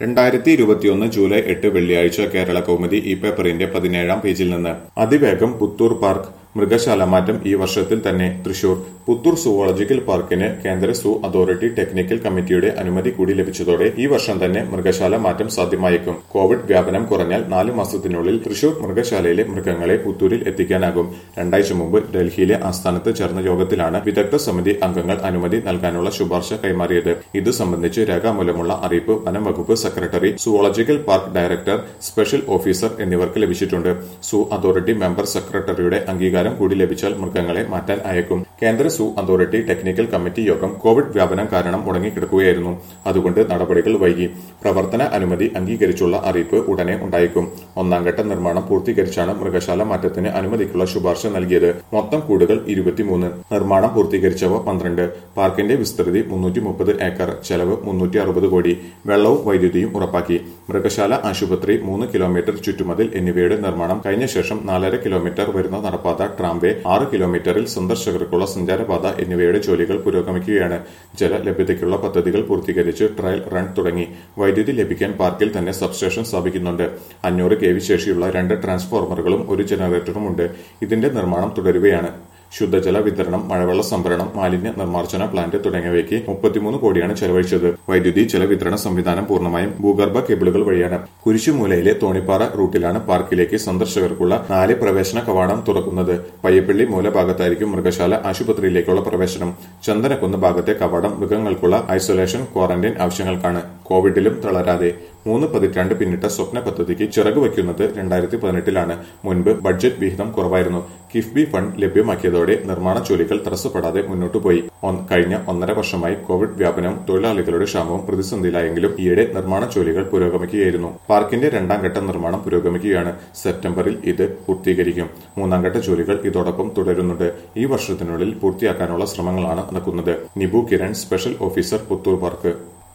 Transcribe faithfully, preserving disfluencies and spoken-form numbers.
രണ്ടായിരത്തി ഇരുപത്തിയൊന്ന് ജൂലൈ എട്ട് വെള്ളിയാഴ്ച കേരള കൗമുദി ഈ പേപ്പറിന്റെ പതിനേഴാം പേജിൽ നിന്ന് അതിവേഗം പുത്തൂർ പാർക്ക് മൃഗശാല മാറ്റം ഈ വർഷത്തിൽ തന്നെ. തൃശൂർ പുത്തൂർ സുവോളജിക്കൽ പാർക്കിന് കേന്ദ്ര സൂ അതോറിറ്റി ടെക്നിക്കൽ കമ്മിറ്റിയുടെ അനുമതി കൂടി ലഭിച്ചതോടെ ഈ വർഷം തന്നെ മൃഗശാല മാറ്റം സാധ്യമായേക്കും. കോവിഡ് വ്യാപനം കുറഞ്ഞാൽ നാല് മാസത്തിനുള്ളിൽ തൃശൂർ മൃഗശാലയിലെ മൃഗങ്ങളെ പുത്തൂരിൽ എത്തിക്കാനാകും. രണ്ടാഴ്ച മുമ്പ് ഡൽഹിയിലെ ആസ്ഥാനത്ത് ചേർന്ന യോഗത്തിലാണ് വിദഗ്ധ സമിതി അംഗങ്ങൾ അനുമതി നൽകാനുള്ള ശുപാർശ കൈമാറിയത്. ഇതു സംബന്ധിച്ച് രേഖാമൂലമുള്ള അറിയിപ്പ് വനം വകുപ്പ് secretary, zoological park director, special officer എന്നിവർക്ക് ലഭിച്ചിട്ടുണ്ട്. സൂ അതോറിറ്റി മെമ്പർ സെക്രട്ടറിയുടെ അംഗീകാരം കൂടി ലഭിച്ചാൽ മൃഗങ്ങളെ മാറ്റാൻ അയക്കും. കേന്ദ്ര സൂ അതോറിറ്റി ടെക്നിക്കൽ കമ്മിറ്റി യോഗം കോവിഡ് വ്യാപനം കാരണം മുടങ്ങിക്കിടക്കുകയായിരുന്നു. അതുകൊണ്ട് നടപടികൾ വൈകി. പ്രവർത്തന അനുമതി അംഗീകരിച്ചുള്ള അറിയിപ്പ് ഉടനെ ഉണ്ടായേക്കും. ഒന്നാം ഘട്ട നിർമ്മാണം പൂർത്തീകരിച്ചാണ് മൃഗശാല മാറ്റത്തിന് അനുമതിക്കുള്ള ശുപാർശ നൽകിയത്. മൊത്തം കൂടുകൾ ഇരുപത്തിമൂന്ന്, നിർമ്മാണം പൂർത്തീകരിച്ചവ പന്ത്രണ്ട്. പാർക്കിന്റെ വിസ്തൃതി മുന്നൂറ്റി മുപ്പത് ഏക്കർ, ചെലവ് മുന്നൂറ്റി അറുപത് കോടി. വെള്ളവും വൈദ്യുതിയും ഉറപ്പാക്കി. മൃഗശാല, ആശുപത്രി, മൂന്ന് കിലോമീറ്റർ ചുറ്റുമതിൽ എന്നിവയുടെ നിർമ്മാണം കഴിഞ്ഞ ശേഷം നാലര കിലോമീറ്റർ വരുന്ന നടപ്പാത, ട്രാംവേ, ആറ് കിലോമീറ്ററിൽ സന്ദർശകർക്കുള്ള സഞ്ചാരപാത എന്നിവയുടെ ജോലികൾ പുരോഗമിക്കുകയാണ്. ജല ലഭ്യതയ്ക്കുള്ള പദ്ധതികൾ പൂർത്തീകരിച്ച് ട്രയൽ റൺ തുടങ്ങി. വൈദ്യുതി ലഭിക്കാൻ പാർക്കിൽ തന്നെ സബ്സ്റ്റേഷൻ സ്ഥാപിക്കുന്നുണ്ട്. അഞ്ഞൂറ് കെ വി ശേഷിയുള്ള രണ്ട് ട്രാൻസ്ഫോർമറുകളും ഒരു ജനറേറ്ററും ഉണ്ട്. ഇതിന്റെ നിർമ്മാണം തുടരുകയാണ്. ശുദ്ധജല വിതരണം, മഴവെള്ള സംഭരണം, മാലിന്യ നിർമ്മാർജ്ജന പ്ലാന്റ് തുടങ്ങിയവയ്ക്ക് മുപ്പത്തിമൂന്ന് കോടിയാണ് ചെലവഴിച്ചത്. വൈദ്യുതി ജലവിതരണ സംവിധാനം പൂർണ്ണമായും ഭൂഗർഭ കേബിളുകൾ വഴിയാണ്. കുരിശുമൂലയിലെ തോണിപ്പാറ റൂട്ടിലാണ് പാർക്കിലേക്ക് സന്ദർശകർക്കുള്ള നാല് പ്രവേശന കവാടം തുറക്കുന്നത്. പയ്യപ്പള്ളി മൂല ഭാഗത്തായിരിക്കും മൃഗശാല, ആശുപത്രിയിലേക്കുള്ള പ്രവേശനം. ചന്ദനക്കുന്ന് ഭാഗത്തെ കവാടം മൃഗങ്ങൾക്കുള്ള ഐസൊലേഷൻ, ക്വാറന്റൈൻ ആവശ്യങ്ങൾക്കാണ്. കോവിഡിലും തളരാതെ മൂന്ന് പതിറ്റാണ്ട് പിന്നിട്ട സ്വപ്ന പദ്ധതിക്ക് ചിറക് വയ്ക്കുന്നത് രണ്ടായിരത്തി പതിനെട്ടിലാണ്. മുൻപ് ബഡ്ജറ്റ് വിഹിതം കുറവായിരുന്നു. കിഫ്ബി ഫണ്ട് ലഭ്യമാക്കിയതോടെ നിർമ്മാണ ജോലികൾ തടസ്സപ്പെടാതെ മുന്നോട്ടുപോയി. കഴിഞ്ഞ ഒന്നര വർഷമായി കോവിഡ് വ്യാപനവും തൊഴിലാളികളുടെ ക്ഷാമവും പ്രതിസന്ധിയിലായെങ്കിലും ഈയിടെ നിർമ്മാണ ജോലികൾ പുരോഗമിക്കുകയായിരുന്നു. പാർക്കിന്റെ രണ്ടാം ഘട്ട നിർമ്മാണം പുരോഗമിക്കുകയാണ്. സെപ്റ്റംബറിൽ ഇത് പൂർത്തീകരിക്കും. മൂന്നാം ഘട്ട ജോലികൾ ഇതോടൊപ്പം തുടരുന്നുണ്ട്. ഈ വർഷത്തിനുള്ളിൽ പൂർത്തിയാക്കാനുള്ള ശ്രമങ്ങളാണ് നടക്കുന്നത്. Nibu Kiran, special officer, Puthur park.